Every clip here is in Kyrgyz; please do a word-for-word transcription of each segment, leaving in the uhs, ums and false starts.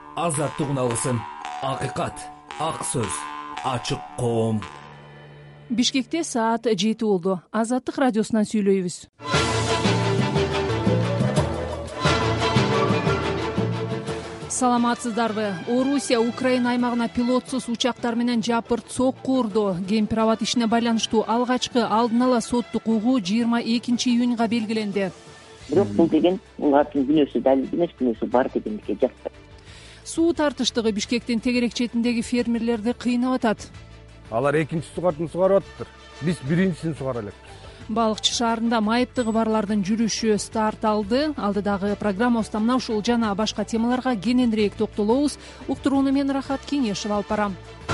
азаттык үналысын, акыйкат, ак сөз, ачык коом. Бишкекте саат жети болду. Азаттык радиосунан сүйлөйбүз. Саламатсыздарбы? Орусия Украина аймагына пилотсуз учактар менен жапырт сокку урду. Гемпирабад ишине байланыштуу алгачкы алдын ала соттук угуу жыйырма экинчи июнга белгиленди. Бирок бул деген булардын күнөөсү далил эмес, күнөөсү бар дегендикке жатпайт. Суу тартыштыгы Бишкектин тегерек четиндеги фермерлерди кыйнап атат. Алар экинчи сугартын сугарып атыптыр. Биз биринчисин сугара элекпиз. Балыкчы шаарында майыптыгы барлардын жүрүшү старт алды. Алдыдагы программабызда мына ушул жана башка темаларга кененирээк токтолобуз. Уктурууну мен Рахат Кеңешева алып барам.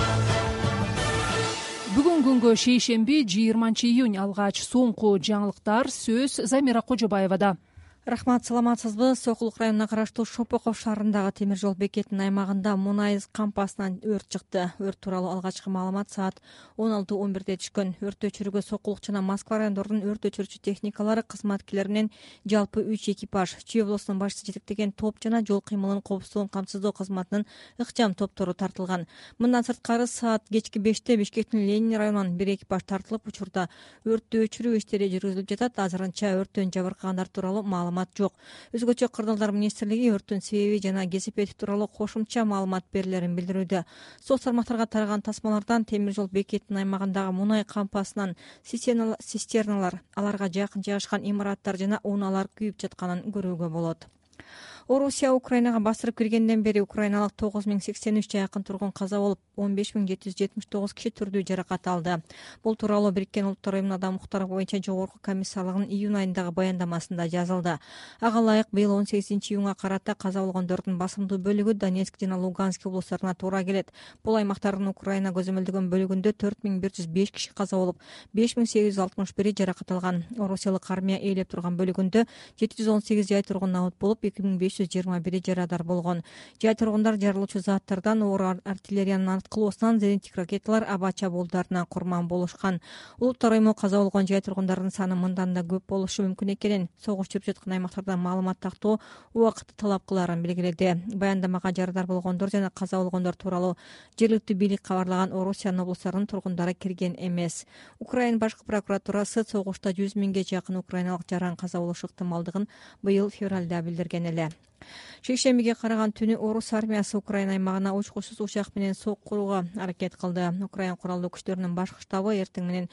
Бүгүн күнгө шейшемби жыйырманчы июнь алгач соңку жаңылыктар сөз Замира Кожобаевада. Рахмат, саламатсызбы? Сокулук районуна караштуу Шопоков шаарындагы темир жол бекетинин аймагында мунай кампасынан өрт чыкты. Өрт тууралуу алгачкы маалымат саат он алты он бирде түшкөн. Өрт өчүрүүгө Сокулук жана Москва райондорунун өрт өчүрүүчү техникалары, кызматкерлери менен жалпы үч экипаж, Чүй облусунун башчысы жетектеген топ жана жол кыймылынын коопсуздугун камсыздоо кызматынын ыкчам топтору тартылган. Мындан сырткары саат кечки беште Бишкектин Ленин районунан бир экипаж тартылып, учурда өрттү өчүрүү иштери жүргүзүлүп жатат. Азырынча өрттөн жабыркагандар тууралуу маалымат жок. Өзгөчө Кырдаалдар министрлиги өрттүн себеби жана кесипети тууралуу кошумча маалымат берилерин билдирүүдө. Сот тармактарга тараган тасмалардан темир жол бекетинин аймагындагы мунай кампасынан цистерналар, аларга жакын жайгашкан имараттар жана унаалар күйүп жатканын көрүүгө болот. Орусия Украинага басырып киргенден бери украиналык тогуз миң сексен үч жакын тургун каза болуп, он беш миң жети жүз жетимиш тогуз киши түрдүү жаракат алды. Бул тууралуу Бириккен Улуттар уюмунун адам укуктары боюнча жогорку комиссарлыгынын июнь айындагы баяндамасында жазылды. Ага ылайык быйыл он сегизинчи июнга карата каза болгондордун басымдуу бөлүгү Донецк жана Луганск облустарына туура келет. Бул аймактардын Украина көзөмөлдөгөн бөлүгүндө төрт миң бир жүз беш киши каза болуп, беш миң сегиз жүз алтымыш бири жаракат алган. Орусиялык армия ээлеп турган бөлүгүндө жети жүз он сегиз жай тургун набыт болуп, эки миң беш жүз жыйырма бири жарадар болгон. Жай тургундар жарылуучу заттардан, оор артиллериянын аткылоосунан, зениттик ракеталар, аба чабуулдарынан курман болушкан. Улуттар уюму каза болгон жай тургундардын саны мындан да көп болушу мүмкүн экенин, согуш жүрүп жаткан аймактарда маалымат тактоо убакытты талап кылаарын белгиледи. Баяндамага жарадар болгондор жана каза болгондор тууралуу жергиликтүү бийлик кабарлаган Орусиянын облустарынын тургундары кирген эмес. Украина башкы прокуратурасы согушта жүз миңге жакын украиналык жаран каза болушу ыктымалдыгын быйыл февралда билдирген эле. Шейшембиге караган түнү орус армиясы Украина аймагына учкучсуз учак менен соккурууга аракет кылды. Украина куралдуу күчтөрүнүн башкы штабы эртең менен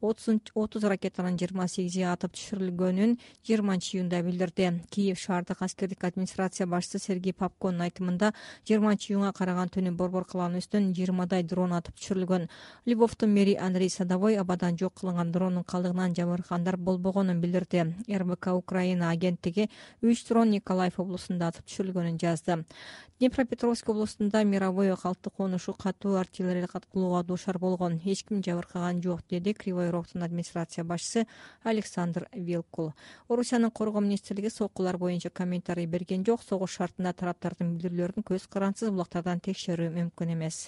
отуз ракетанын жыйырма сегизи атып түшүрүлгөнүн жыйырманчы июнда билдирди. Киев шаардык аскердик администрация башчысы Сергей Попконун айтымында жыйырманчы июнга караган түнү Борбор калаанын үстүнөн жыйырмадай дрон атып түшүрүлгөн. Львовдун мэри Андрей Садовой абадан жок кылынган дрондун калдыгынан жабыркагандар болбогонун билдирди. эр бэ ка Украина агенттиги үч дрон Николаев облусунда атып түшүрүлгөнүн жазды. Днепропетровск облусунда мировой калкты конушу катуу артиллериялык аткылууга дуушар болгон. Эч ким жабыркаган жок, деди Кривой Рогтун администрация башчысы Александр Вилкул. Орусиянын коргоо министрлиги соккулар боюнча комментарий берген жок. Согуш шартында тараптардын билдирүүлөрүн көз карансыз булактардан текшерүү мүмкүн эмес.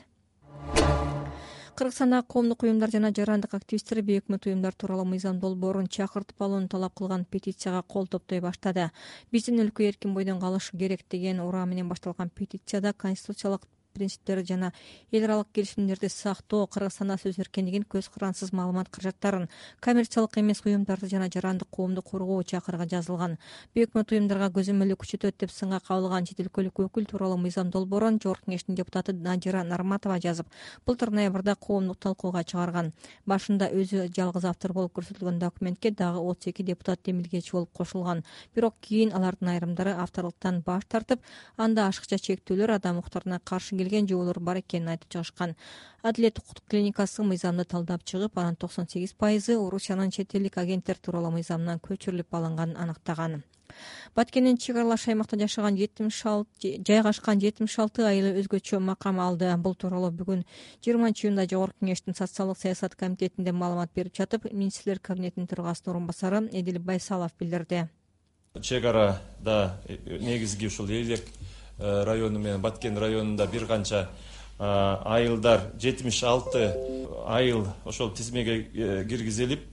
Кыргызстандагы коомдук уюмдар жана жарандык активисттер бейөкмөт уюмдар тууралуу мыйзам долбоорун чакыртып алууну талап кылган петицияга кол топтой баштады. Биздин өлкө эркин бойдон калышы керек деген ураа менен башталган петицияда конституциялык принциптери жана эл аралык келишимдерди сактоо, Кыргызстанда сөз эркиндигин, көз карансыз маалымат каражаттарын, коммерциялык эмес уюмдарды жана жарандык коомду коргоо чакырыгы жазылган. Бейөкмөт уюмдарга көзөмөлдү күчөтөт деп сынга кабылган чет өлкөлүк өкүл тууралуу мыйзам долбоорун Жогорку Кеңештин депутаты Надира Нарматова жазып, былтыр ноябрда коомдук талкууга чыгарган. Башында өзү жалгыз автор болуп көрсөтүлгөн документке дагы отуз эки депутат демилгечи болуп кошулган. Бирок кийин алардын айрымдары авторлуктан баш тартып, анда ашыкча чектөөлөр, адам укуктарына каршы келген жоболор бар экенин айтып чыгышкан. Адилет укук клиникасы мыйзамды талдап чыгып, анын токсон сегиз пайызы Орусиянын чет элдик агенттер тууралуу мыйзамынан көчүрүлүп алынганын аныктаган. Баткендин чек аралаш аймакта жашаган жетимиш алты жайгашкан жетимиш алты айыл өзгөчө макам алды. Бул тууралуу бүгүн жыйырманчы июнда Жогорку Кеңештин социалдык саясат комитетинде маалымат берип жатып, министрлер кабинетинин төрагасынын орун басары Эдил Байсалов билдирди. Чек арада негизги ушул Элек району менен Баткен районунда бир канча айылдар жетимиш алты айыл ошол тизмеге киргизилип,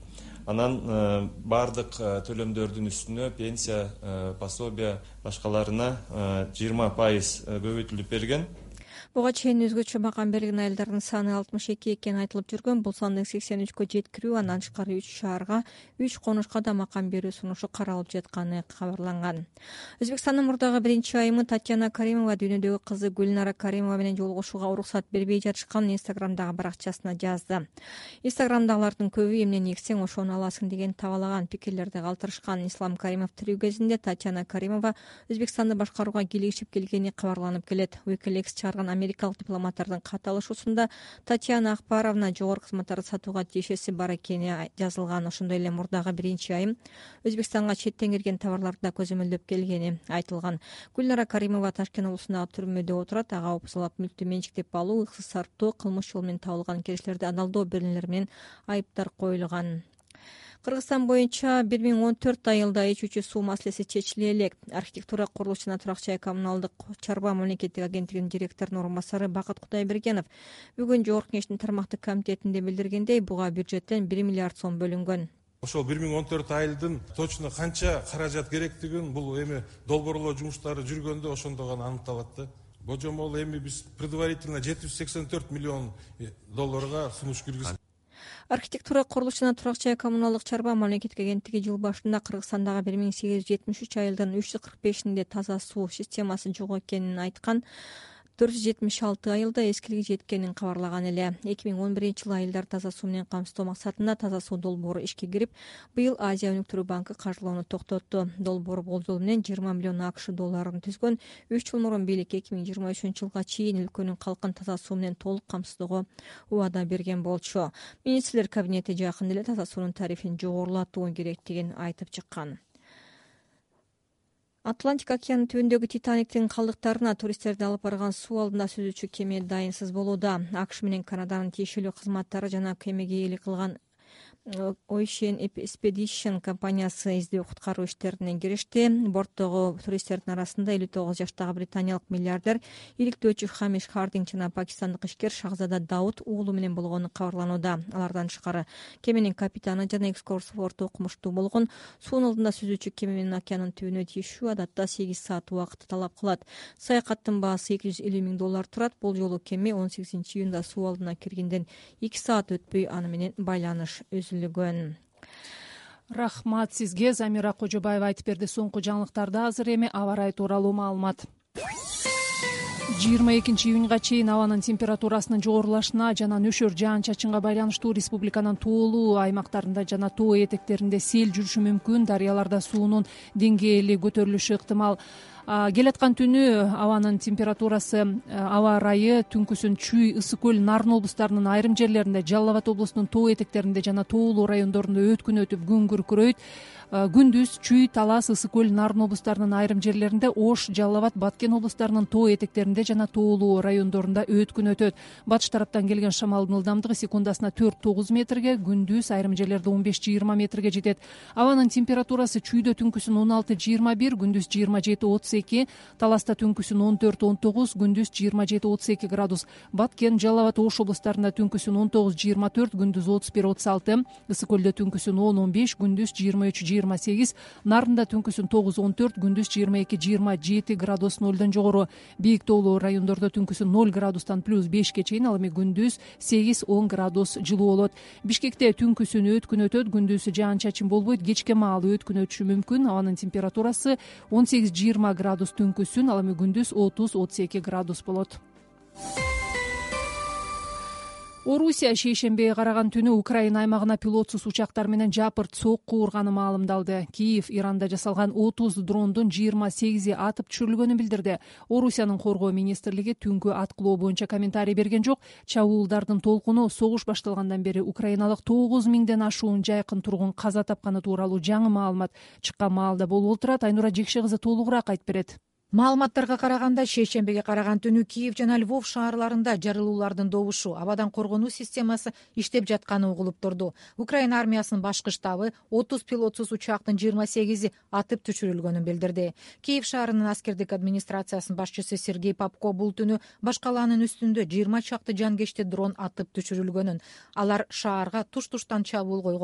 анан баардык төлөмдөрдүн үстүнө пенсия, пособия башкаларына жыйырма пайыз көбөйтүлүп берген. Буга чейин өзгөчө макам берген айылдардын саны алтымыш эки экени айтылып жүргөн. Бул санды сексен үчкө жеткирүү, андан тышкары үч шаарга, үч конушка да макам берүү сунушу каралып жатканы кабарланган. Өзбекстандын мурдагы биринчи айымы Татьяна Каримова дүйнөдөгү кызы Гүлнара Каримова менен жолугушууга уруксат бербей жатышканын Инстаграмдагы баракчасына жазды. Инстаграмдагылардын көбү эмне никсең ошону аласың деген табалаган пикирлерди калтырышкан. Ислам Каримов тирүү кезинде Татьяна Каримова Өзбекстанды башкарууга кийлигишип келгени кабарланып келет. Wikileaks чыгарган америкалык дипломаттардын кат алышуусунда Татьяна Акбаровна жогорку кызматтарды сатууга тиешеси бар экени жазылган. Ошондой эле мурдагы биринчи айым Өзбекстанга четтен кирген товарларды да көзөмөлдөп келгени айтылган. Гүлнара Каримова Ташкент облусундагы түрмөдө отурат. Ага опусалап мүлктү менчиктеп алуу, ыксыз сарптоо, кылмыш жолу менен табылган кишилерди адалдоо беренелери менен айыптар коюлган. Кыргызстан боюнча бир миң он төрт айылда ичүүчү суу маселеси чечиле элек. Архитектура, курулуш жана турак жай коммуналдык чарба мамлекеттик агенттигинин директорунун орун басары Бакыт Кудайбергенов бүгүн жогорку кеңештин тармактык комитетинде билдиргендей, буга бюджеттен бир миллиард сом бөлүнгөн. Ошол бир миң он төрт айылдын точно канча каражат керектигин бул эми долбоорлоо жумуштары жүргөндө ошондо гана аныкталат да. Божомол эми биз предварительно жети жүз сексен төрт миллион долларга сунуш киргиздик. Архитектура, курулуш жана турак жай коммуналдык чарба мамлекеттик агенттиги жыл башында Кыргызстандагы бир миң сегиз жүз жетимиш үч айылдын үч жүз кырк бешинде таза суу системасы жок экенин айткан. төрт жүз жетимиш алты айылда эскилиги жеткенин кабарлаган эле. эки миң он биринчи жылы айылдар таза суу менен камсыздоо максатында таза суу долбоору ишке кирип, быйыл Азия өнүктүрүү банкы каржылоону токтотту. Долбоор болжол менен жыйырма миллион акш долларын түзгөн. үч жыл мурун бийлик эки миң жыйырма үчүнчү жылга чейин өлкөнүн калкын таза суу менен толук камсыздоого убада берген болчу. Министрлер кабинети жакында эле таза суунун тарифин жогорулатуу керектигин айтып чыккан. Атлантик океанын түбүндөгү Титаниктин калдыктарына туристтерди алып барган суу алдында сүзүүчү кеме дайынсыз болууда. АКШ менен Канаданын тиешелүү кызматтары жана кемеге ээлик кылган Ocean Expedition компаниясы издөө куткаруу иштерине киришти. Борттогу туристтердин арасында элүү тогуз жаштагы британиялык миллиардер, иликтөөчү Хамиш Хардинг жана пакистандык ишкер Шахзада Дауд уулу менен болгону кабарланууда. Алардан тышкары кеменин капитаны жана экскурсовод окумуштуу болгон. Суунун алдында сүзүүчү кеме менен океандын түбүнө тийишүү адатта сегиз саат убакыт талап кылат. Саякаттын баасы эки жүз элүү миң доллар турат. Бул жолу кеме он сегизинчи июнда суу алдына киргенден эки саат өтпөй аны менен байланыш үзүлгөн. Рахмат сизге. Замира Кожобаева айтып берди. Соңку жаңылыктарды азыр эми аба ырайы тууралуу маалымат. жыйырма экинчи июнга чейин абанын температурасынын жогорулашына жана нөшөр жаан-чачынга байланыштуу республиканын тоолуу аймактарында жана тоо этектеринде сел жүрүшү мүмкүн. Дарыяларда суунун деңгээли көтөрүлүшү ыктымал. Келаткан түнү абанын температурасы, аба ырайы түнкүсүн Чүй, Ысык көл, Нарын облустарынын айрым жерлеринде, Жалал Абад облусунун тоо этектеринде жана тоолуу райондорунда өткүн өтүп күн күркүрөйт. Күндүз Чүй, Талас, Ысык көл, Нарын облустарынын айрым жерлеринде, Ош, Жалал Абад, Баткен облустарынын тоо этектеринде жана тоолуу райондорунда өткүн өтөт. Батыш тараптан келген шамалдын ылдамдыгы секундасына төрт тогуз метрге, күндүз айрым жерлерде он беш жыйырма метрге жетет. Абанын температурасы Чүйдө түнкүсүн он алты жыйырма бир, күндүз жыйырма жети отуз эки, Таласта түнкүсүн он төрт он тогуз, күндүз жыйырма жети отуз эки градус. Баткен, Жалал Абад, Ош облустарында түнкүсүн он тогуз жыйырма төрт, күндүз отуз бир отуз алты, Ысык көлдө түнкүсүн он он беш, күндүз жыйырма үч жыйырма сегиз, Нарында түнкүсүн тогуз он төрт, күндүз жыйырма эки жыйырма жети градус нолдон жогору. Бийик тоолуу райондордо түнкүсүн ноль градустан плюс бешке чейин, ал эми күндүз сегиз он градус жылуу болот. Бишкекте түнкүсүн өткүн өтөт, күндүз жаан-чачын болбойт, кечке маалы өткүн өтүшү мүмкүн. Абанын температурасы он сегиз жыйырма градус түнкүсүн, ал эми күндүз отуз отуз эки градус болот. Орусия шейшембиге караган түнү Украина аймагына пилотсуз учактар менен жапырт сокку урганы маалымдалды. Киев Иранда жасалган отуз дрондун жыйырма сегизи атып түшүрүлгөнүн билдирди. Орусиянын коргоо министрлиги түнкү аткылоо боюнча комментарий берген жок. Чабуулдардын толкуну согуш башталгандан бери украиналык тогуз миңден ашуун жайкын тургун каза тапканы тууралуу жаңы маалымат чыккан маалда болуп отурат. Айнура Жекше кызы толугураак айтып берет. Маалыматтарга караганда, шейшембиге караган түнү Киев жана Львов шаарларында жарылуулардын добушу, абадан коргонуу системасы иштеп жатканы угулуп турду. Украина армиясынын башкы штабы отуз пилотсуз учактын жыйырма сегизи атып түшүрүлгөнүн билдирди. Киев шаарынын аскердик администрациясынын башчысы Сергей Попко бул түнү баш калаанын үстүндө жыйырма чакты жангечти дрон атып түшүрүлгөнүн, алар шаарга туш-туштан чабуул койгонун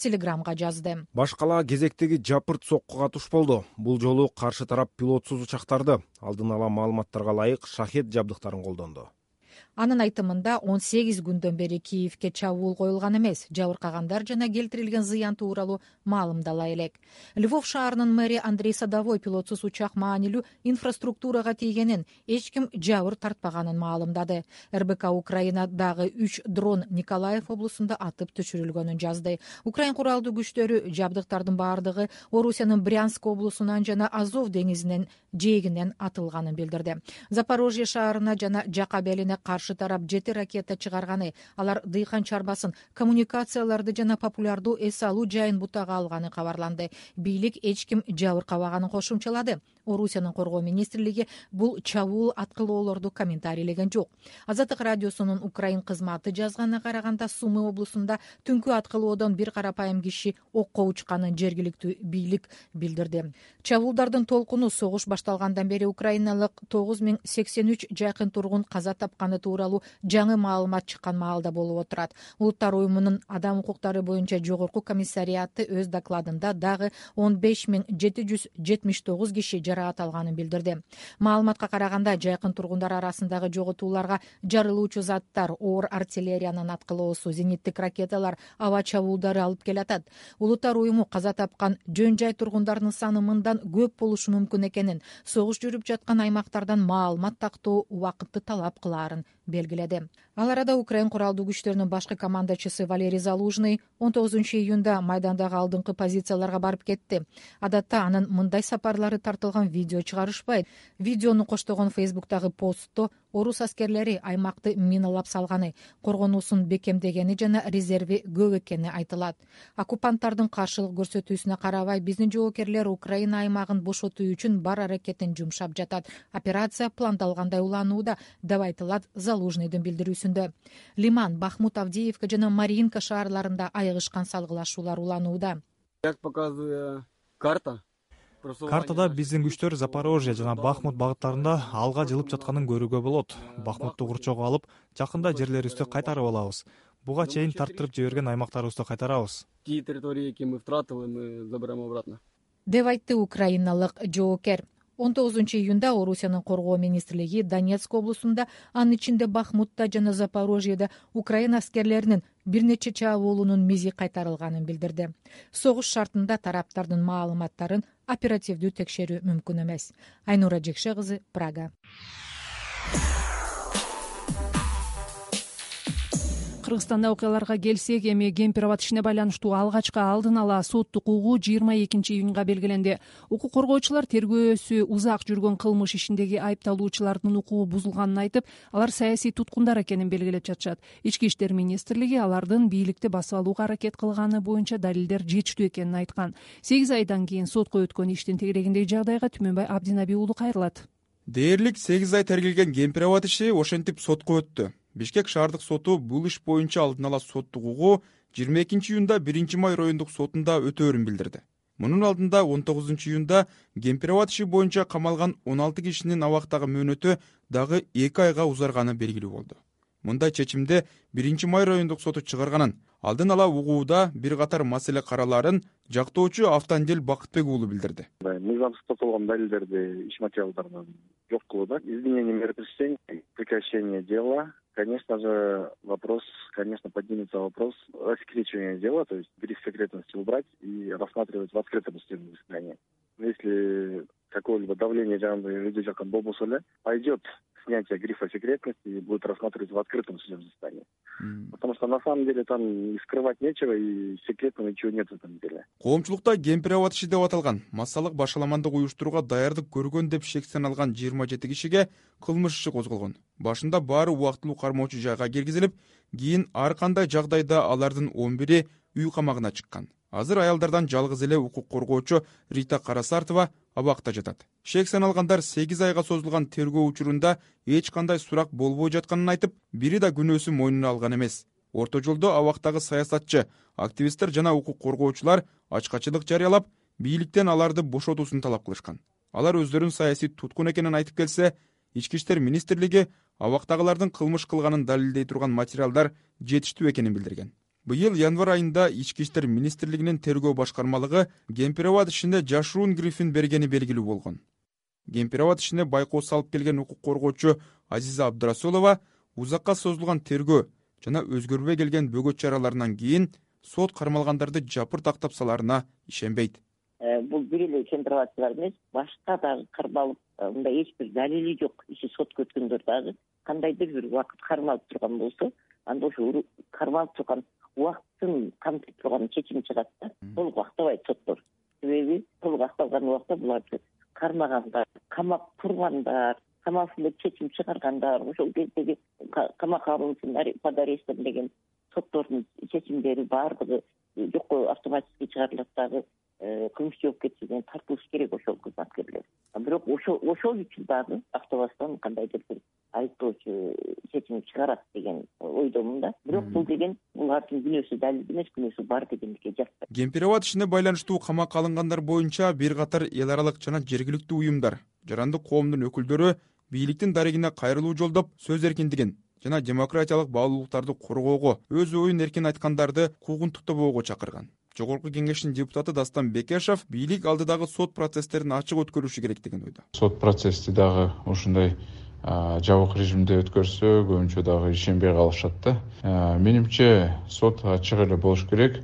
телеграмга жазды. Башкала кезектеги жапырт соккуга туш болду. Бул жолу каршы тарап пилотсуз учактарды алдын ала маалыматтарга ылайык шахет жабдыктарын колдонду. Анын айтымында он сегиз күндөн бери Киевке чабуул коюлган эмес, жабыркагандар жана келтирилген зыян тууралуу маалымдала элек. Львов шаарынын мэри Андрей Садовой пилотсуз учак маанилүү инфраструктурага тийгенин, эч ким жабыр тартпаганын маалымдады. эр бэ ка Украинадагы үч дрон Николаев облусунда атып түшүрүлгөнүн жазды. Украин куралдуу күчтөрү жабдыктардын баардыгы Орусиянын Брянск облусунан жана Азов деңизинен жээгинен атылганын билдирди. Запорожье шаарына жана Жакап элине каршы тарап жети ракета чыгарганы, алар дыйкан чарбасын, коммуникацияларды жана популярдуу эс алуу жайын бутага алганы кабарланды. Бийлик эч ким жабыркабаганын кошумчалады. Орусиянын коргоо министрлиги бул чабуул аткылоолорду комментарийлеген жок. Азаттык радиосунун Украин кызматы жазганына караганда Сумы облусунда түнкү аткылоодон бир карапайым киши окко учканын жергиликтүү бийлик билдирди. Чабуулдардын толкуну согуш башталгандан бери украиналык тогуз миң сексен үч жакын тургун каза тапканы тууралуу жаңы маалымат чыккан маалда болуп отурат. Улуттар уюмунун адам укуктары боюнча жогорку комиссариаты өз докладында дагы он беш миң жети жүз жетимиш тогуз киши жараат алганын билдирди. Маалыматка караганда жакын тургундар арасындагы жоготууларга жарылуучу заттар, оор артиллериянын аткылоосу, зениттик ракеталар, аба чабуулдары алып келатат. Улуттар уюму каза тапкан жөн жай тургундарынын саны мындан көп болушу мүмкүн экенин, согуш жүрүп жаткан аймактардан маалымат тактоо убакытты талап кылаарын белгиледи. Ал арада Украин куралдуу күчтөрүнүн башкы командачысы Валерий Залужный он тогузунчу июнда майдандагы алдыңкы позицияларга барып кетти. Адатта анын мындай сапарлары тартылган видео чыгарышпайт. Видеону коштогон Фейсбуктагы постто орус аскерлери аймакты миналап салганы, коргонуусун бекемдегени жана резерви көп экени айтылат. Оккупанттардын каршылык көрсөтүүсүнө карабай, биздин жоокерлер Украина аймагын бошотуу үчүн бар аракетин жумшап жатат. Операция пландалгандай уланууда, деп айтылат Залужныйдын билдирүүсүндө. Лиман, Бахмут, Авдеевка жана Маринка шаарларында айыгышкан салгылашуулар уланууда. Как показывает карта, Картада биздин күчтөр Запорожье жана Бахмут багыттарында алга жылып жатканын көрүүгө болот. Бахмутту курчоого алып, жакында жерлерибизди кайтарып алабыз. Буга чейин тарттырып жиберген аймактарыбызды кайтарабыз. Те территории, которые мы втратили, мы заберем обратно. Деп айтты украиналык жоокер. он тогузунчу июнда Орусиянын коргоо министрлиги Донецк облусунда, анын ичинде Бахмутта жана Запорожьеде Украина аскерлеринин бир нече чабуулунун мизи кайтарылганын билдирди. Согуш шартында тараптардын маалыматтарын оперативдүү текшерүү мүмкүн эмес. Айнура Жекше кызы, Прага. Кыргызстанда окуяларга келсек, эми Кемпироват ишине байланыштуу алгачкы алдын ала соттук угуу жыйырма экинчи июнга белгиленди. Укук коргоочулар тергөөсү узак жүргөн кылмыш ишиндеги айыпталуучулардын укугу бузулганын айтып, алар саясий туткундар экенин белгилеп жатышат. Ички иштер министрлиги алардын бийликти басып алууга аракет кылганы боюнча далилдер жетиштүү экенин айткан. сегиз айдан кийин сотко өткөн иштин тегерегиндеги жагдайга Түмөнбай Абдинаби уулу кайрылат. Дээрлик сегиз ай тергелген Кемпироват иши ошентип сотко өттү. Бишкек шаардык соту бул иш боюнча алдын ала соттук угуу жыйырма экинчи июнда биринчи май райондук сотунда өтөөрүн билдирди. Мунун алдында он тогузунчу июнда Кемпироват иши боюнча камалган он алты кишинин абактагы мөөнөтү дагы эки айга узарганы белгилүү болду. Мындай чечимди биринчи май райондук соту чыгарганын, алдын ала угууда бир катар маселе каралаарын жактоочу Автандел Бакытбек уулу билдирди. Мыйзамсыз топтолгон далилдерди иш материалдарынан жок кылууда. Изменение меры пресечения, прекращение дела. Конечно же, вопрос, конечно, поднимется вопрос рассекречивания дела, то есть гриф секретности убрать и рассматривать в открытом судебном заседании. Если какое-либо давление людей пойдет снятие грифа секретности и будет рассматривать в открытом судебном заседании. Mm. Потому что на самом деле там и скрывать нечего, и секретного ничего нет в этом деле. Коомчулукта Кемпироват иши деп аталган массалык башаламандык уюштурууга даярдык көргөн деп шектен алган жыйырма жети кишиге кылмыш иши козголгон. Башында баары убактылуу кармоочу жайга киргизилип, кийин ар кандай жагдайда алардын он бири үй камагына чыккан. Азыр аялдардан жалгыз эле укук коргоочу Рита Карасартова абакта жатат. Шек саналгандар сегиз айга созулган тергөө учурунда эч кандай сурак болбой жатканын айтып, бири да күнөөсү мойнуна алган эмес. Орто жолдо абактагы саясатчы, активисттер жана укук коргоочулар ачкачылык жарыялап, бийликтен аларды бошотуусун талап кылышкан. Алар өздөрүн саясий туткун экенин айтып келсе, Ички иштер министрлиги абактагылардын кылмыш кылганын далилдей турган материалдар жетиштүү экенин билдирген. Быйыл январь айында Ички иштер министрлигинин тергөө башкармалыгы Кемпир-Абад ишине жашыруун грифин бергени белгилүү болгон. Кемпир-Абад ишине байкоо салып келген укук коргоочу Азиза Абдрасулова узакка созулган тергөө жана өзгөрбөй келген бөгөт чараларынан кийин сот кармалгандарды жапырт актап саларына ишенбейт. Бул бир эле Кемпир-Абадчылар эмес, башка дагы кармалып, мындай эч бир далили жок иши сотко өткөндөр дагы кандайдыр бир убакыт кармалып турган болсо, анда ошо кармалып турган убакытын камтып турган чечим чыгат да. Толук актабайт соттор. Себеби толук акталган убакта буларды кармагандар, камап тургандар, камасында чечим чыгаргандар, ошол кездеги камак алынсын под арестом деген соттордун чечимдери баардыгы жокко автоматически чыгарылат дагы кылмыш жоопкерчилигине тартылыш керек ошол кызматкерлер. Бирок ошол ошол үчүн дагы автобастан кандайдыр бир айыптоочу чечим чыгарат деген ойдомун да. Бирок бул деген булардын күнөөсү далил эмес, күнөөсү бар дегендикке жатпайт. Кемпир-Абад ишине байланыштуу камакка алынгандар боюнча бир катар эл аралык жана жергиликтүү уюмдар, жарандык коомдун өкүлдөрү бийликтин дарегине кайрылуу жолдоп сөз эркиндигин жана демократиялык баалуулуктарды коргоого, өз оюн эркин айткандарды куугунтуктабоого чакырган. Жогорку кеңештин депутаты Дастан Бекешев бийлик алдыдагы сот процесстерин ачык өткөрүшү керек деген ойдо. Сот процесси дагы ушундай жабык режимде өткөрсө, көбүнчө дагы ишенбей калышат да. Менимче сот ачык эле болуш керек.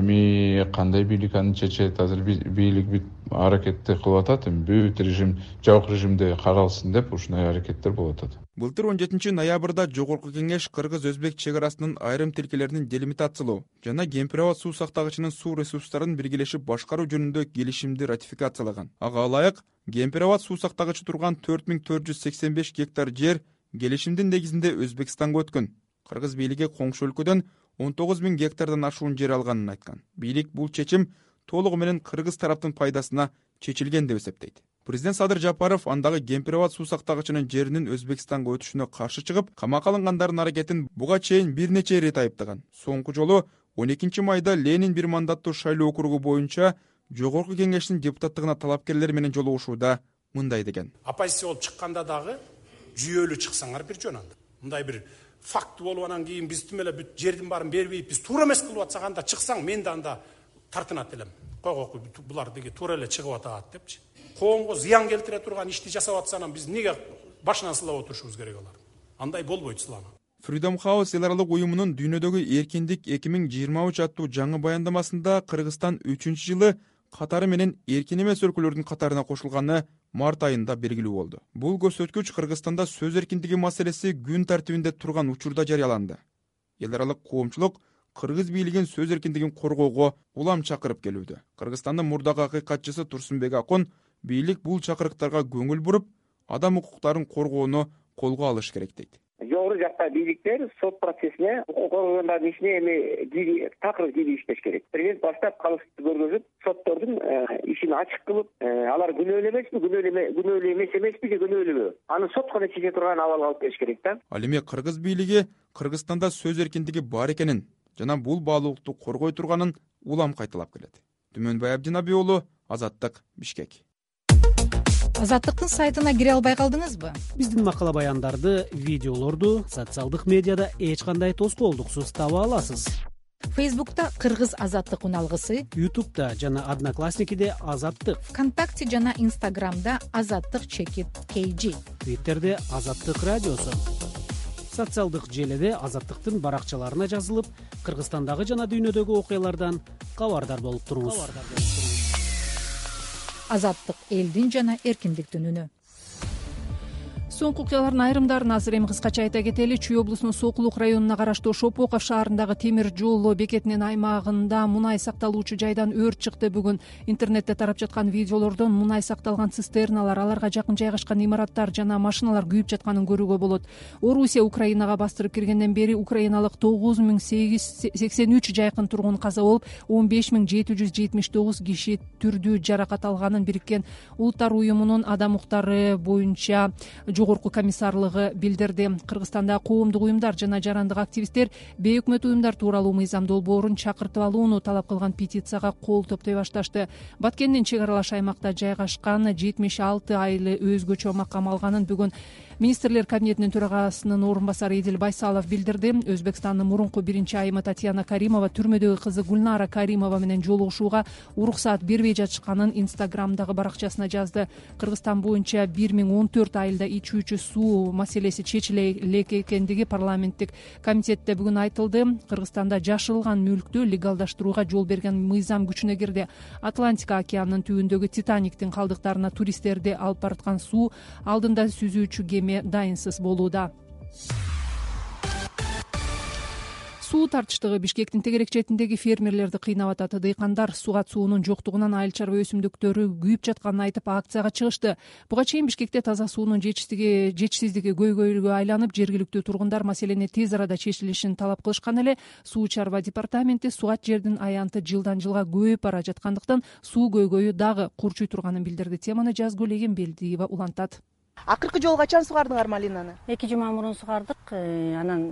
Эми кандай бийлик аны чечет, азыр бийлик бүт аракетти кылып атат, бүт режим жабык режимде каралсын деп ушундай аракеттер болуп атат. Былтыр он жетинчи ноябрда Жогорку кеңеш кыргыз-өзбек чек арасынын айрым тилкелерин делимитациялоо жана Кемпир-Абад суу сактагычынын суу ресурстарын биргелешип башкаруу жөнүндө келишимди ратификациялаган. Ага ылайык Кемпир-Абад суу сактагычы турган төрт миң төрт жүз сексен беш гектар жер келишимдин негизинде Өзбекстанга өткөн. Кыргыз бийлиги коңшу өлкөдөн он тогуз миң гектардан ашуун жер алганын айткан. Бийлик бул чечим толугу менен кыргыз тараптын пайдасына чечилген деп эсептейт. Президент Садыр Жапаров андагы Кемпир-Абад суу сактагычынын жеринин Өзбекстанга өтүшүнө каршы чыгып, камакка алынгандардын аракетин буга чейин бир нече ирет айыптаган. Соңку жолу он экинчи майда Ленин бир мандаттуу шайлоо округу боюнча Жогорку кеңештин депутаттыгына талапкерлер менен жолугушууда мындай деген. Оппозиция болуп чыкканда дагы жүйөлүү чыксаңар бир жөн анда. Мындай бир факт болуп анан кийин биз тим эле бүт жердин баарын бербейт, биз туура эмес кылып атсак анда чыксаң мен да анда тартынат элем. Койгой булар деги туура эле чыгып атат депчи. Коомго зыян келтире турган ишти жасап атсанан биз эмнеге башынан сылап отурушубуз керек алар? Андай болбойт сылана. Freedom House эл аралык уюмунун дүйнөдөгү эркиндик эки миң жыйырма үч аттуу жаңы баяндамасында Кыргызстан үчүнчү жылы катары менен эркин эмес өлкөлөрдүн катарына кошулганы март айында белгилүү болду. Бул көрсөткүч Кыргызстанда сөз эркиндиги маселеси күн тартибинде турган учурда жарыяланды. Эл аралык коомчулук кыргыз бийлигин сөз эркиндигин коргоого улам чакырып келүүдө. Кыргызстандын мурдагы акыйкатчысы Турсунбек Акун бийлик бул чакырыктарга көңүл буруп, адам укуктарын коргоону колго алыш керек дейт. Жогору жакта бийликтер сот процессине укук коргоогондордун ишине эми такыр кирип иштеш керек. Президент баштап калыстыкты көргөзүп, соттордун ишин ачык кылып, алар күнөөлүү эмеспи, күнөөлүү эмес эмеспи же күнөөлүүбү? Аны сот гана чече турган абалга алып келиш керек да. Ал эми кыргыз бийлиги Кыргызстанда сөз эркиндиги бар экенин жана бул баалуулукту коргой турганын улам кайталап келет. Түмөнбай Абдинаби уулу, Азаттык, Бишкек. Азаттыктын сайтына кире албай калдыңызбы? Биздин макала баяндарды, видеолорду социалдык медиада эч кандай тоскоолдуксуз таба аласыз. Фейсбукта Кыргыз Азаттык уналгысы, Ютубта жана Одноклассникиде Азаттык, ВКонтакте жана Инстаграмда Азаттык чекит кей джи, Твиттерде Азаттык радиосу. Социалдык желеде Азаттыктын баракчаларына жазылып, Кыргызстандагы жана дүйнөдөгү окуялардан кабардар болуп туруңуз. Азаттык элдин жана эркиндиктин үнү. Соңку окуялардын айрымдарын азыр эми кыскача айта кетели. Чүй облусунун Сокулук районуна караштуу Шопоков шаарындагы темир жол бекетинин аймагында мунай сакталуучу жайдан өрт чыкты. Бүгүн интернетте тарап жаткан видеолордон мунай сакталган цистерналар, аларга жакын жайгашкан имараттар жана машиналар күйүп жатканын көрүүгө болот. Орусия Украинага бастырып киргенден бери украиналык тогуз миң сегиз жүз сексен үч жайкын тургун каза болуп, он беш миң жети жүз жетимиш тогуз киши түрдүү жаракат алганын Бириккен Улуттар уюмунун адам укуктары боюнча жогорку комиссарлыгы билдирди. Кыргызстанда коомдук уюмдар жана жарандык активисттер бейөкмөт уюмдар тууралуу мыйзам долбоорун чакыртып алууну талап кылган петицияга кол топтой башташты. Баткендин чек аралаш аймакта жайгашкан жетимиш алты айлы өзгөчө макам алганын бүгүн Министрлер кабинетинин төрагасынын орун басары Эдил Байсалов билдирди. Өзбекстандын мурунку биринчи айымы Татьяна Каримова түрмөдөгү кызы Гүлнара Каримова менен жолугушууга уруксаат бербей жатышканын Инстаграмдагы баракчасына жазды. Кыргызстан боюнча бир миң он төрт айылда ичүүчү суу маселеси чечиле элек экендиги парламенттик комитетте бүгүн айтылды. Кыргызстанда жашырылган мүлктү легалдаштырууга жол берген мыйзам күчүнө кирди. Атлантика океанынын түбүндөгү Титаниктин калдыктарына туристтерди алып бараткан суу алдында сүзүүчү кеме дайынсыз болууда. Суу тартыштыгы Бишкектин тегерек четиндеги фермерлерди кыйнап атат. Дыйкандар сугат суунун жоктугунан айыл чарба өсүмдүктөрү күйүп жатканын айтып акцияга чыгышты. Буга чейин Бишкекте таза суунун жетишсиздиги жетишсиздиги көйгөйгө айланып, жергиликтүү тургундар маселени тез арада чечилишин талап кылышкан эле Суу чарба департаменти сугат жердин аянты жылдан жылга көбөйүп бара жаткандыктан суу көйгөйү дагы курчуй турганын билдирди. Теманы Жазгүл Эгембелдиева улантат. Акыркы жолу качан сугардыңар малинаны? Эки жума мурун сугардык. Анан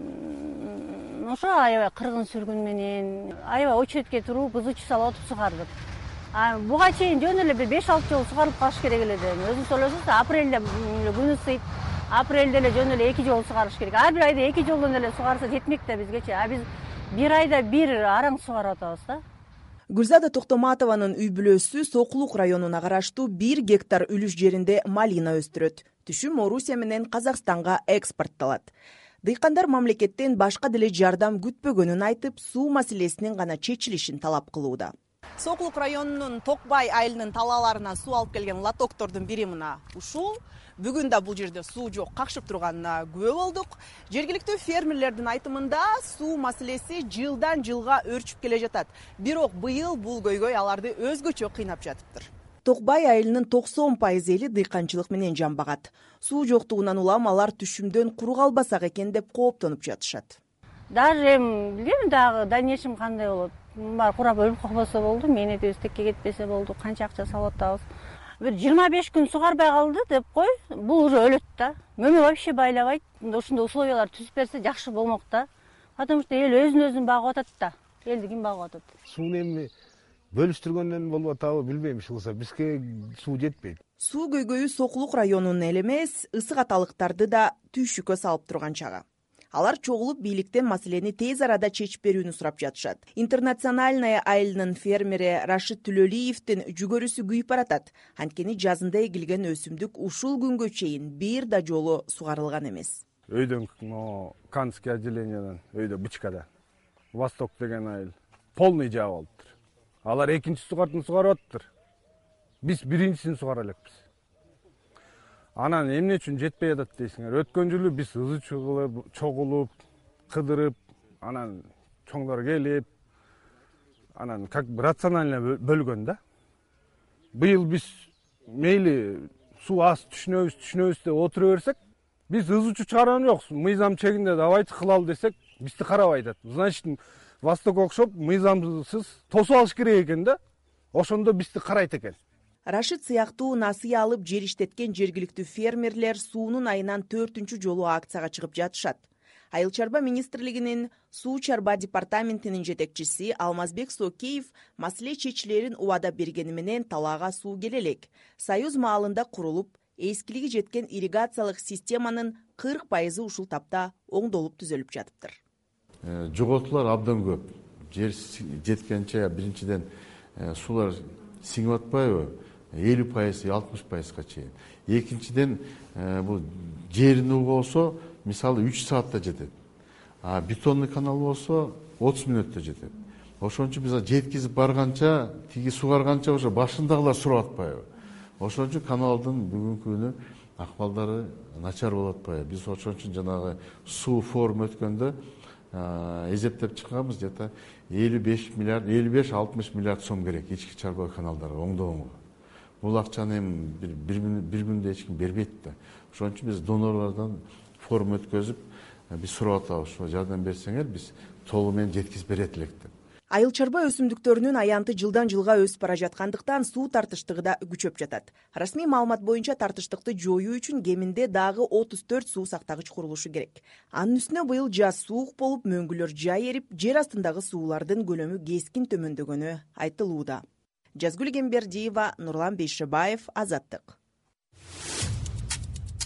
ошо аябай кыргын сүргүн менен аябай очередке туруп бузучу салып отуп сугардык. Буга чейин жөн эле бир беш алты жолу сугарылып калыш керек эле да. Өзүңүз ойлосоңуз, апрелде күн ысыйт. Апрелде эле жөн эле эки жолу сугарыш керек. Ар бир айда эки жолдон эле сугарса жетмек да бизгечи. А биз бир айда бир араң сугарып атабыз да. Гүлзада Токтоматованын үй бүлөсү Сокулук районуна караштуу бир гектар үлүш жеринде малина өстүрөт. Түшүм Орусия менен Казакстанга экспортталат. Дыйкандар мамлекеттен башка деле жардам күтпөгөнүн айтып, суу маселесинин гана чечилишин талап кылууда. Сокулук районунун Токбай айылынын талааларынан суу алып келген лотоктордун бири мына ушул. Бүгүн да бул жерде суу жок, какшып турганына күбө болдук. Жергиликтүү фермерлердин айтымында суу маселеси жылдан жылга өрчүп келе жатат. Бирок быйыл бул көйгөй аларды өзгөчө кыйнап жатыптыр. Токбай айылынын токсон пайыз эли дыйканчылык менен жамбагат. Суу жоктугунан улам алар түшүмдөн куру калбасак экен деп кооптонуп жатышат. Даже эми билбейм дагы дальнейшем кандай болот. Бар курап өлүп калбаса болду, мээнетибиз текке кетпесе болду, канча акча салып атабыз. Бир жыйырма беш күн сугарбай калды деп кой, бул уже өлөт да. Мөмө вообще байлабайт. Ушундай условиялар түзүп берсе жакшы болмок да. Потому что эл өзүн өзүн багып атат да. Элди ким багып атат? Сууну эми бөлүштүргөндөн болуп атабы билбейм, ишилса бизге суу жетпейт. Суу көйгөйү Сокулук районунун эле эмес, ысык аталыктарды да түйшүккө салып турган чагы. Алар чогулуп бийликтен маселени тез арада чечип берүүнү сурап жатышат. Интернациональная айылынын фермери Рашид Түлөлиевдин жүгөрүсү күйүп баратат. Анткени жазында эгилген өсүмдүк ушул күнгө чейин бир да жолу сугарылган эмес. Өйдөн Канский отделениядан, өйдө Бычкада, Восток деген айыл полный жаап алыптыр. Алар экинчи сугартын сугарып атыптыр. Биз биринчисин сугара элекпиз. Анан эмне үчүн жетпей атат дейсиңер? Өткөн жылы биз ызы чыгылып, чогулуп, кыдырып, анан чоңдор келип, анан как бы рационально бөлгөн да. Быйыл биз мейли суу аз түшүнөбүз, түшүнөбүз деп отура берсек, биз ызы чыгарган жокпуз. Мыйзам чегинде давайте кылалы десек, бизди карабай атат. Значит, Восток окшоп мыйзамсыз тосуп алыш керек экен да. Ошондо бизди карайт экен. Рашид сыяктуу насыя алып жер иштеткен жергиликтүү фермерлер суунун айынан төртүнчү жолу акцияга чыгып жатышат. Айыл чарба министрлигинин суу чарба департаментинин жетекчиси Алмазбек Сокеев маселе чечилерин убада бергени менен талаага суу келе элек. Союз маалында курулуп, эскилиги жеткен ирригациялык системанын кырк пайызы ушул тапта оңдолуп түзөлүп жатыптыр. Жоготуулар абдан көп. Жер жеткенче биринчиден суулар сиңип атпайбы? элүү пайыз, алтымыш пайызга чейин. Экинчиден, бул жерин болсо, мисалы үч саатта жетет. А бетонный канал болсо отуз мүнөттө жетет. Ошон үчүн биз жеткизип барганча, тиги сугарганча уже башындагылар сурап атпайбы? Ошон үчүн каналдын бүгүнкү күнү акыбалдары начар болуп атпайбы? Биз ошон үчүн жанагы суу форум өткөндө эзептеп чыкканбыз, где-то элүү беш миллиард, элүү беш алтымыш миллиард сом керек ички чарба каналдарга оңдоого. Бул акчаны эми бир бир күндө эч ким бербейт да. Ошон үчүн биз донорлордон форум өткөзүп, биз сурап атабыз, жардам берсеңер, биз толугу менен жеткизип берет элек деп. Айыл чарба өсүмдүктөрүнүн аянты жылдан жылга өсүп бара жаткандыктан суу тартыштыгы да күчөп жатат. Расмий маалымат боюнча тартыштыкты жоюу үчүн кеминде дагы отуз төрт суу сактагыч курулушу керек. Анын үстүнө быйыл жаз суук болуп, мөңгүлөр жай эрип, жер астындагы суулардын көлөмү кескин төмөндөгөнү айтылууда. Жазгүл Эгембердиева, Нурлан Бейшебаев, Азаттык.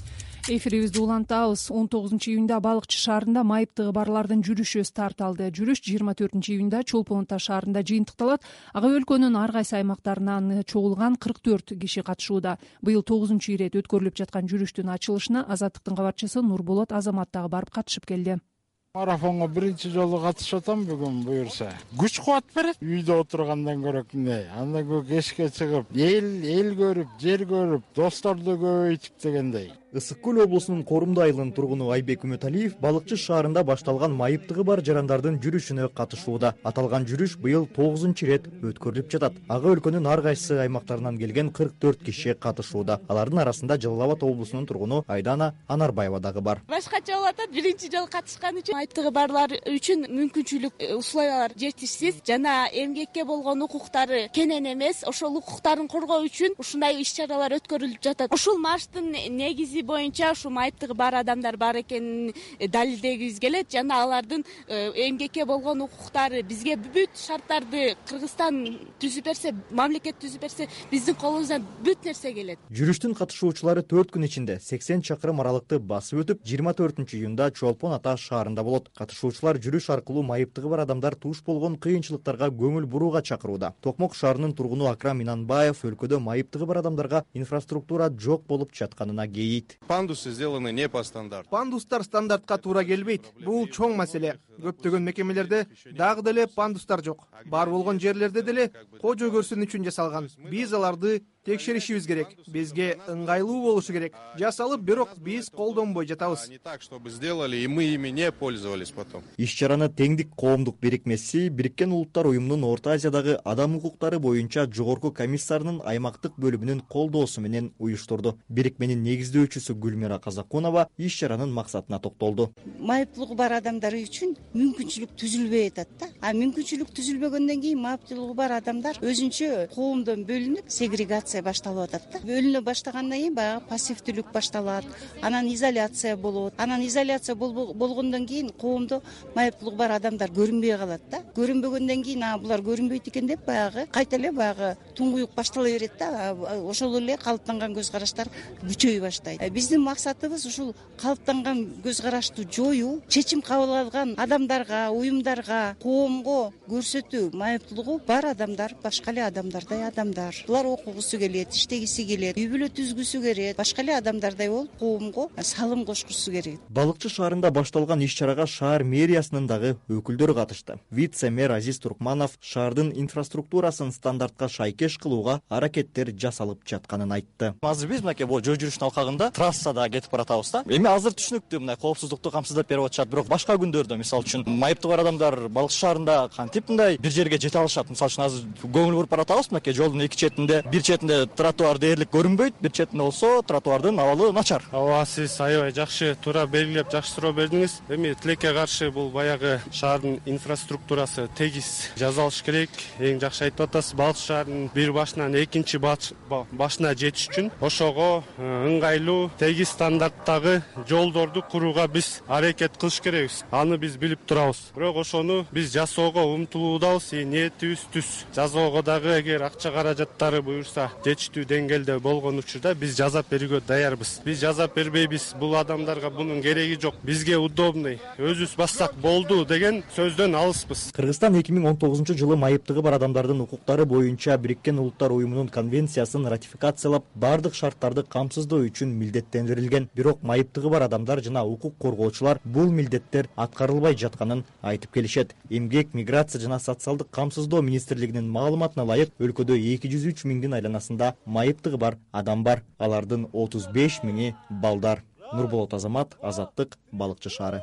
эфирибизди улантабыз. он тогузунчу июнда балыкчы шаарында майыптыгы барлардын жүрүшү старт алды. Жүрүш жыйырма төртүнчү июнда Чолпон Ата шаарында жыйынтыкталат. Ага өлкөнүн ар кайсы аймактарынан чогулган кырк төрт киши катышууда. Быйыл тогузунчу ирет өткөрүлүп жаткан жүрүштүн ачылышына Азаттыктын кабарчысы Нурболот Азамат дагы барып катышып келди. Марафонго биринчи жолу катышып атам бүгүн буюрса. Күч кубат берет. Үйдө отургандан көрө эмне? Андан көк эшикке чыгып, эл эл көрүп, жер көрүп, досторду көбөйтүп дегендей. Ысык көл облусунун Корумду айылынын тургуну Айбек Үмөталиев балыкчы шаарында башталган майыптыгы бар жарандардын жүрүшүнө катышууда. Аталган жүрүш быйыл тогузунчу ирет өткөрүлүп жатат. Ага өлкөнүн ар кайсы аймактарынан келген кырк төрт киши катышууда. Алардын арасында Жалал Абад облусунун тургуну Айдана Анарбаева дагы бар. Башкача болуп атат. Биринчи жолу катышкан үчүн майыптыгы барлар үчүн мүмкүнчүлүк условиялар жетишсиз жана эмгекке болгон укуктары кенен эмес. Ошол укуктарын коргоо үчүн ушундай иш-чаралар өткөрүлүп жатат. Ушул марштын негизи боюнча ушу майыптыгы бар адамдар бар экенин далилдегибиз келет жана алардын эмгекке болгон укуктары бизге бүт шарттарды Кыргызстан түзүп берсе, мамлекет түзүп берсе, биздин колубуздан бүт нерсе келет. Жүрүштүн катышуучулары төрт күн ичинде сексен чакырым аралыкты басып өтүп, жыйырма төртүнчү июнда Чолпон Ата шаарында болот. Катышуучулар жүрүш аркылуу майыптыгы бар адамдар туш болгон кыйынчылыктарга көңүл бурууга чакырууда. Токмок шаарынын тургуну Акрам Инанбаев өлкөдө майыптыгы бар адамдарга инфраструктура жок болуп жатканына кейийт. Пандусы сделаны не по стандарту. Пандустар стандартка туура келбейт. Бул чоң маселе. Көптөгөн мекемелерде дагы деле пандустар жок. Бар болгон жерлерде деле кожо көрсүн үчүн жасалган. Биз аларды текшеришибиз керек. Бизге ыңгайлуу болушу керек. Жасалып, бирок биз колдонбой жатабыз. Не так, чтобы сделали и мы ими не пользовались потом. Иш-чараны Теңдик коомдук бирикмеси Бириккен Улуттар уюмунун Орто Азиядагы адам укуктары боюнча жогорку комиссарынын аймактык бөлүмүнүн колдоосу менен уюштурду. Бирикменин негиздөөчүсү Гүлмира Казакунова иш-чаранын максатына токтолду. Майыптуулугу бар адамдар үчүн мүмкүнчүлүк түзүлбөй атат да. А мүмкүнчүлүк түзүлбөгөндөн кийин майыптуулугу бар адамдар өзүнчө коомдон бөлүнүп сегрегация башталып атат да. Бөлүнө баштагандан кийин баягы пассивдүүлүк башталат, анан изоляция болот. Анан изоляция болгондон кийин коомдо майыптуулугу бар адамдар көрүнбөй калат да. Көрүнбөгөндөн кийин а булар көрүнбөйт экен деп баягы кайта эле баягы туңгуюк баштала берет да. Ошол эле калыптанган көз караштар күчөй баштайт. Биздин максатыбыз ушул калыптанган көз карашты жоюу, чечим кабыл алган адамдарга, уюмдарга, коомго көрсөтүү. Майыптуулугу бар адамдар башка эле адамдардай адамдар. Булар окугусу келет, иштегиси келет, үй бүлө түзгүсү келет, башка эле адамдардай болуп коомго салым кошкусу керек. Балыкчы шаарында башталган иш-чарага шаар мэриясынын дагы өкүлдөрү катышты. Вице-мэр Азиз Туркманов шаардын инфраструктурасын стандартка шайкеш кылууга аракеттер жасалып жатканын айтты. Азыр биз мынакей бул жол жүрүштүн алкагында трассада кетип баратабыз да. Эми азыр түшүнүктүү мындай коопсуздукту камсыздап берип атышат, бирок башка күндөрдө мисалы үчүн майыптыгы бар адамдар Балыкчы шаарында кантип мындай бир жерге жете алышат? Мисалы үчүн азыр көңүл буруп баратабыз, мынакей жолдун эки четинде, бир четинде тротуар дээрлик көрүнбөйт, бир четинде болсо тротуардын абалы начар. Ооба, сиз аябай жакшы туура белгилеп жакшы суроо бердиңиз. Эми тилекке каршы бул баягы шаардын инфраструктурасы тегиз жасалыш керек. Эң жакшы айтып атасыз, Балыкчы шаарынын бир башынан экинчи башына жетиш үчүн ошого ыңгайлуу, тегиз стандарттагы жолдорду курууга биз аракет кылыш керекбиз. Аны биз билип турабыз. Бирок ошону биз жасоого умтулуудабыз, ниетибиз түз. Жасоого дагы эгер акча каражаттары буюрса, жетиштүү деңгээлде болгон учурда биз жазап берүүгө даярбыз. Биз жазап бербейбиз. Бул адамдарга бунун кереги жок. Бизге удобный, өзүбүз бассак болду деген сөздөн алыспыз. Кыргызстан эки миң он тогузунчу жылы майыптыгы бар адамдардын укуктары боюнча Бириккен Улуттар уюмунун конвенциясын ратификациялап, бардык шарттарды камсыздоо үчүн милдеттендирилген. Бирок майыптыгы бар адамдар жана укук коргоочулар бул милдеттер аткарылбай жатканын айтып келишет. Эмгек, миграция жана социалдык камсыздоо министрлигинин маалыматына ылайык, өлкөдө эки жүз үч миңдин айланасында майыптыгы бар адам бар. Алардын отуз беш миңи балдар. Нурболот Азамат, Азаттык, Балыкчы шаары.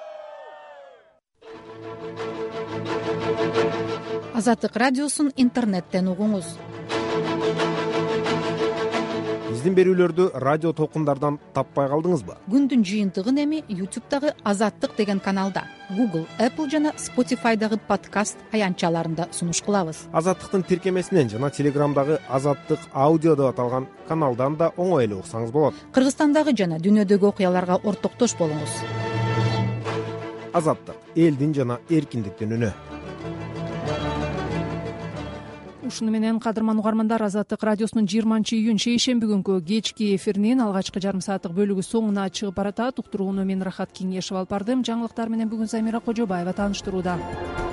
Азаттык радиосун интернеттен угуңуз. Биздин берүүлөрдү радио толкундардан таппай калдыңызбы? Күндүн жыйынтыгын эми ютубтагы Азаттык деген каналда, Google, Apple жана Spotify'дагы подкаст аянтчаларында сунуш кылабыз. Азаттыктын тиркемесинен жана Телеграмдагы Азаттык аудио деп аталган каналдан да оңой эле уксаңыз болот. Кыргызстандагы жана дүйнөдөгү окуяларга ортоктош болуңуз. Азаттык — элдин жана эркиндиктин үнү. ушуну менен кадырман угармандар, Азаттык радиосунун жыйырманчы июнь шейшемби күнкү кечки эфиринин алгачкы жарым сааттык бөлүгү соңуна чыгып баратат. Уктурууну мен Рахат Кеңешев алып бардым. Жаңылыктар менен бүгүн Замира Кожобаева тааныштырууда.